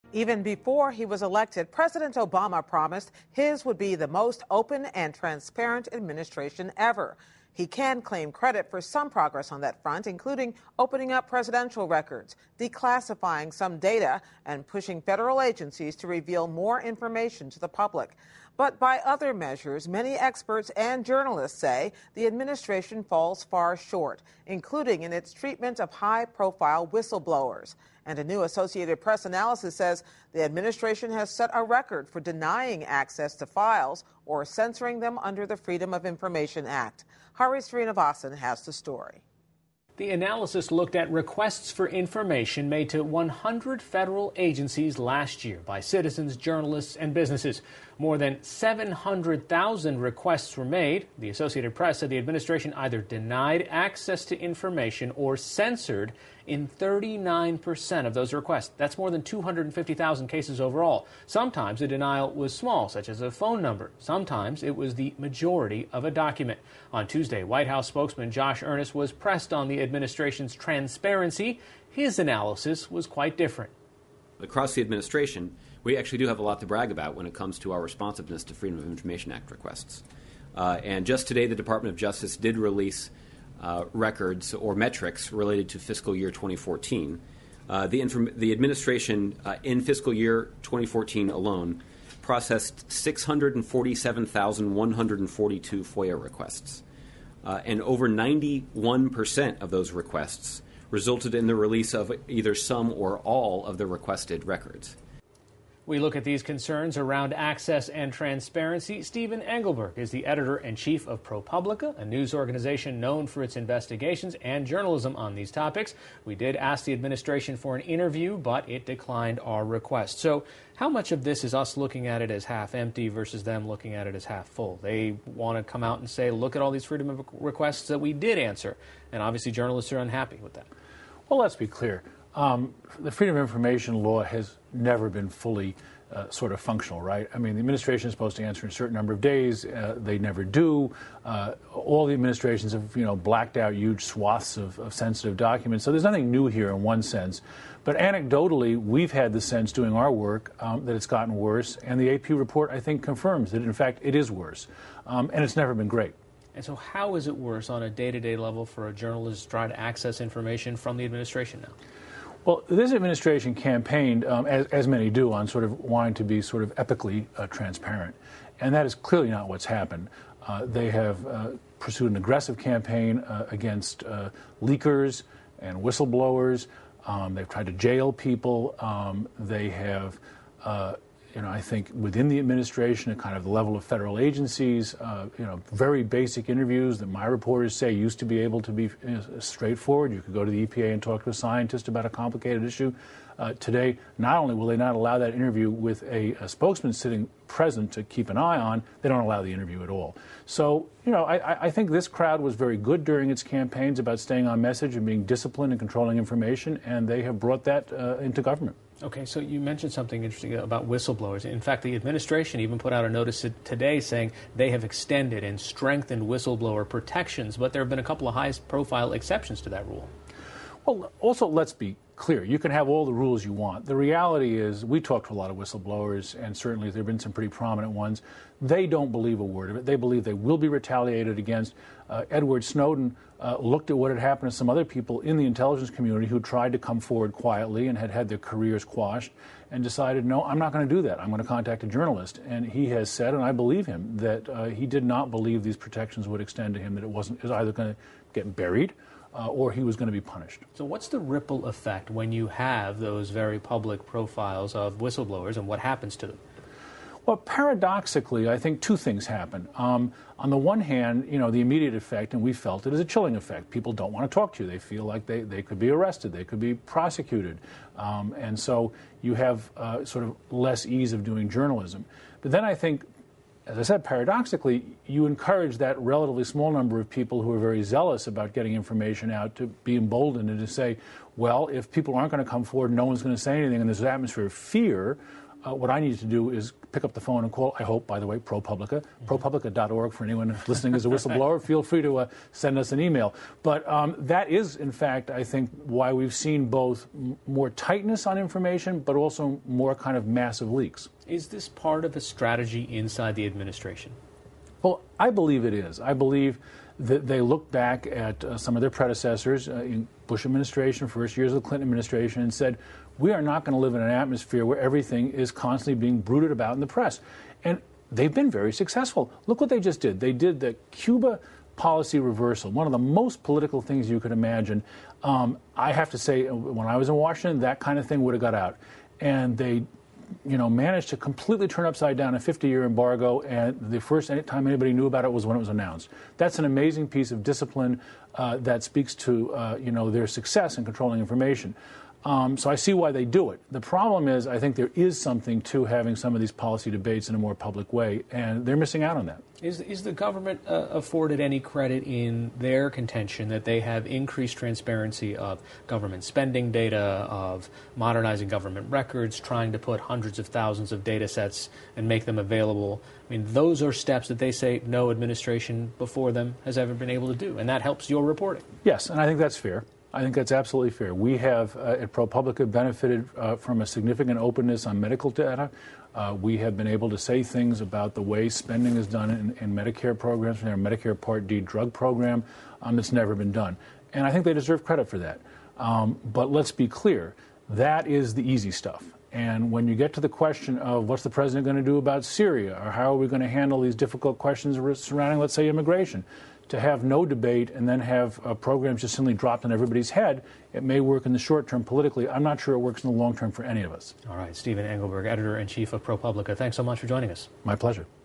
Even before he was elected, President Obama promised his would be the most open and transparent administration ever. He can claim credit for some progress on that front, including opening up presidential records, declassifying some data, and pushing federal agencies to reveal more information to the public. But by other measures, many experts and journalists say the administration falls far short, including in its treatment of high-profile whistleblowers. And a new Associated Press analysis says the administration has set a record for denying access to files or censoring them under the Freedom of Information Act. Hari Srinivasan has the story. The analysis looked at requests for information made to 100 federal agencies last year by citizens, journalists, and businesses. More than 700,000 requests were made. The Associated Press said the administration either denied access to information or censored in 39% of those requests. That's more than 250,000 cases overall. Sometimes the denial was small, such as a phone number. Sometimes it was the majority of a document. On Tuesday, White House spokesman Josh Earnest was pressed on the administration's transparency. His analysis was quite different. Across the administration, we actually do have a lot to brag about when it comes to our responsiveness to Freedom of Information Act requests. And just today, the Department of Justice did release records or metrics related to fiscal year 2014. The administration in fiscal year 2014 alone processed 647,142 FOIA requests. And over 91% of those requests resulted in the release of either some or all of the requested records. We look at these concerns around access and transparency. Stephen Engelberg is the editor-in-chief of ProPublica, a news organization known for its investigations and journalism on these topics. We did ask the administration for an interview, but it declined our request. So how much of this is us looking at it as half empty versus them looking at it as half full? They want to come out and say, look at all these freedom of requests that we did answer. And obviously journalists are unhappy with that. Well, let's be clear. The Freedom of Information law has never been fully sort of functional, right? I mean, the administration is supposed to answer in a certain number of days. They never do. All the administrations have, blacked out huge swaths of sensitive documents. So there's nothing new here in one sense. But anecdotally, we've had the sense doing our work that it's gotten worse. And the AP report, I think, confirms that, in fact, it is worse. And it's never been great. And so how is it worse on a day-to-day level for a journalist to try to access information from the administration now? Well, this administration campaigned, as many do, on sort of wanting to be sort of epically transparent. And that is clearly not what's happened. They have pursued an aggressive campaign against leakers and whistleblowers. They've tried to jail people. They have, I think within the administration, at kind of the level of federal agencies, very basic interviews that my reporters say used to be able to be straightforward. You could go to the EPA and talk to a scientist about a complicated issue. Today, not only will they not allow that interview with a spokesman sitting present to keep an eye on, they don't allow the interview at all. So, I think this crowd was very good during its campaigns about staying on message and being disciplined and controlling information, and they have brought that into government. Okay, so you mentioned something interesting about whistleblowers. In fact, the administration even put out a notice today saying they have extended and strengthened whistleblower protections, but there have been a couple of high-profile exceptions to that rule. Well, also, let's be clear. You can have all the rules you want. The reality is we talked to a lot of whistleblowers, and certainly there have been some pretty prominent ones. They don't believe a word of it. They believe they will be retaliated against. Edward Snowden looked at what had happened to some other people in the intelligence community who tried to come forward quietly and had had their careers quashed and decided, no, I'm not going to do that. I'm going to contact a journalist. And he has said, and I believe him, that he did not believe these protections would extend to him, that it was either going to get buried or he was going to be punished. So what's the ripple effect when you have those very public profiles of whistleblowers, and what happens to them? Well, paradoxically, I think two things happen. On the one hand, the immediate effect, and we felt it, is a chilling effect. People don't want to talk to you. They feel like they could be arrested. They could be prosecuted. And so you have sort of less ease of doing journalism. But then I think, as I said, paradoxically, you encourage that relatively small number of people who are very zealous about getting information out to be emboldened and to say, well, if people aren't going to come forward, no one's going to say anything, and there's an atmosphere of fear, what I need to do is pick up the phone and call, I hope, by the way, ProPublica, ProPublica.org. For anyone listening as a whistleblower, feel free to send us an email. But that is, in fact, I think, why we've seen both more tightness on information, but also more kind of massive leaks. Is this part of a strategy inside the administration? Well, I believe it is. I believe that they look back at some of their predecessors in Bush administration, first years of the Clinton administration, and said, we are not going to live in an atmosphere where everything is constantly being bruited about in the press. And they've been very successful. Look what they just did. They did the Cuba policy reversal, one of the most political things you could imagine. I have to say, when I was in Washington, that kind of thing would have got out. And they managed to completely turn upside down a 50-year embargo, and the first time anybody knew about it was when it was announced. That's an amazing piece of discipline that speaks to, their success in controlling information. So I see why they do it. The problem is, I think there is something to having some of these policy debates in a more public way, and they're missing out on that. Is the government afforded any credit in their contention that they have increased transparency of government spending data, of modernizing government records, trying to put hundreds of thousands of data sets and make them available? I mean, those are steps that they say no administration before them has ever been able to do, and that helps your reporting. Yes, and I think that's fair. I think that's absolutely fair. We have, at ProPublica, benefited from a significant openness on medical data. We have been able to say things about the way spending is done in Medicare programs, in our Medicare Part D drug program, that's never been done. And I think they deserve credit for that. But let's be clear, that is the easy stuff. And when you get to the question of what's the president going to do about Syria, or how are we going to handle these difficult questions surrounding, let's say, immigration, to have no debate and then have programs just simply dropped on everybody's head, it may work in the short term politically. I'm not sure it works in the long term for any of us. All right, Stephen Engelberg, editor-in-chief of ProPublica, thanks so much for joining us. My pleasure.